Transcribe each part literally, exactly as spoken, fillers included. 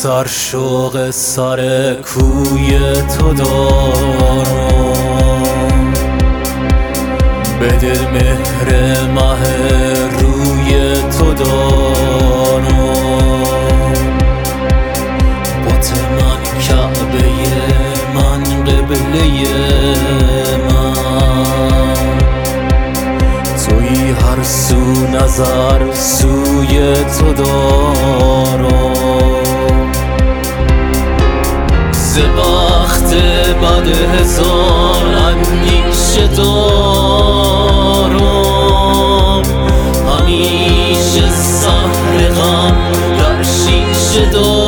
سر شوق سر کوی تو دارم، به دل مهر مه روی تو دارم. بت من کعبه من قبله من، توی هر سو نظر سوی تو دارم. ز بخت بد هزار اندیشه دارم، همیشه سحر غم در شیشه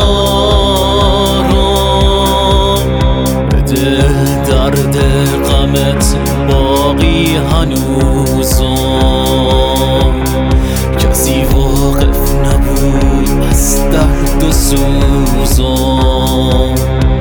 دارم. به دل درد غمت باقی هنوزم، کسی واقف نبود از درد و سوزم.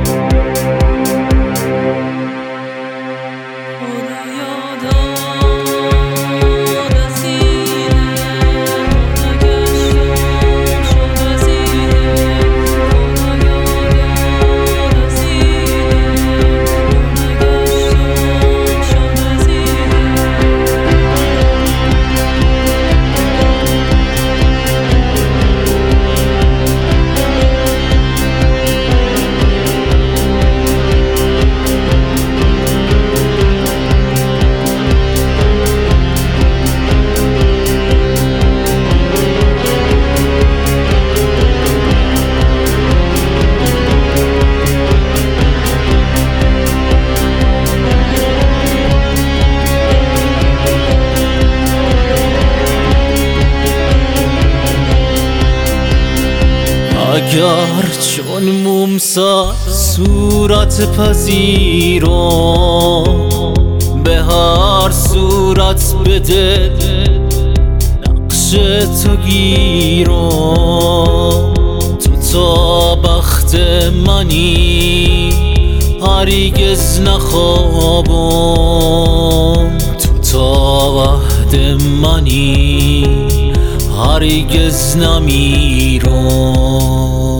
اگر چون مومسا صورت پذیرم، به هر صورت به دل نقش تو گیرم. تو تا بخت منی هرگز نخوابم، تو تا وحد منی هرگز نمیرم.